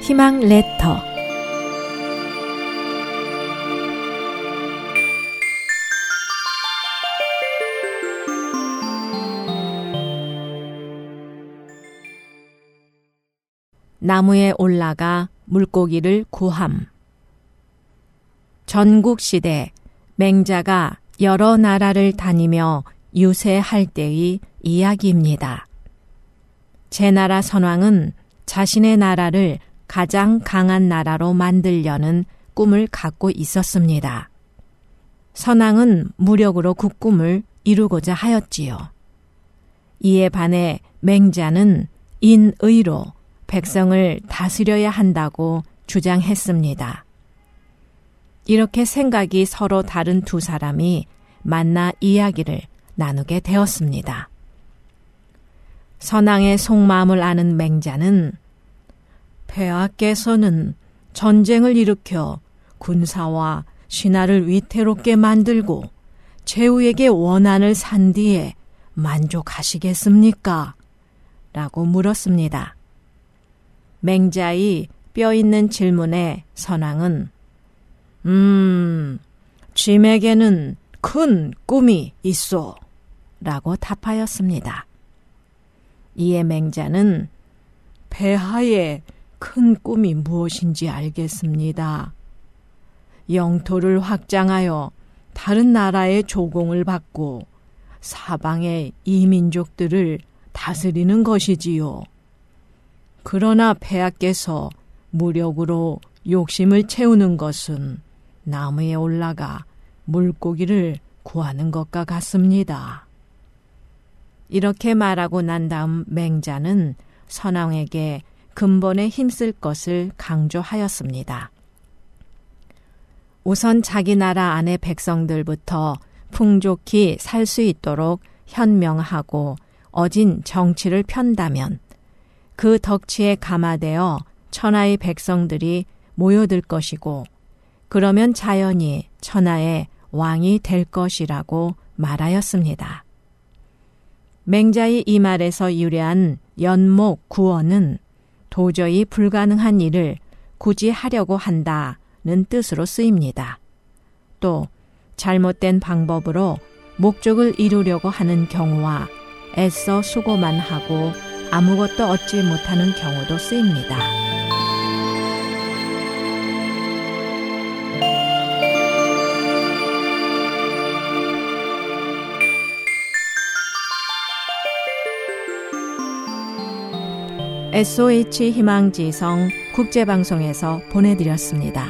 희망 레터. 나무에 올라가 물고기를 구함. 전국시대 맹자가 여러 나라를 다니며 유세할 때의 이야기입니다. 제나라 선왕은 자신의 나라를 가장 강한 나라로 만들려는 꿈을 갖고 있었습니다. 선왕은 무력으로 그 꿈을 이루고자 하였지요. 이에 반해 맹자는 인의로 백성을 다스려야 한다고 주장했습니다. 이렇게 생각이 서로 다른 두 사람이 만나 이야기를 나누게 되었습니다. 선왕의 속마음을 아는 맹자는 폐하께서는 전쟁을 일으켜 군사와 신하를 위태롭게 만들고 제후에게 원한을 산 뒤에 만족하시겠습니까? 라고 물었습니다. 맹자의 뼈있는 질문에 선왕은 짐에게는 큰 꿈이 있소 라고 답하였습니다. 이에 맹자는 폐하의 큰 꿈이 무엇인지 알겠습니다. 영토를 확장하여 다른 나라의 조공을 받고 사방의 이민족들을 다스리는 것이지요. 그러나 폐하께서 무력으로 욕심을 채우는 것은 나무에 올라가 물고기를 구하는 것과 같습니다. 이렇게 말하고 난 다음 맹자는 선왕에게 근본에 힘쓸 것을 강조하였습니다. 우선 자기 나라 안의 백성들부터 풍족히 살 수 있도록 현명하고 어진 정치를 편다면 그 덕치에 감화되어 천하의 백성들이 모여들 것이고 그러면 자연히 천하의 왕이 될 것이라고 말하였습니다. 맹자의 이 말에서 유래한 연목 구원은 도저히 불가능한 일을 굳이 하려고 한다는 뜻으로 쓰입니다. 또 잘못된 방법으로 목적을 이루려고 하는 경우와 애써 수고만 하고 아무것도 얻지 못하는 경우도 쓰입니다. SOH 희망지성 국제방송에서 보내드렸습니다.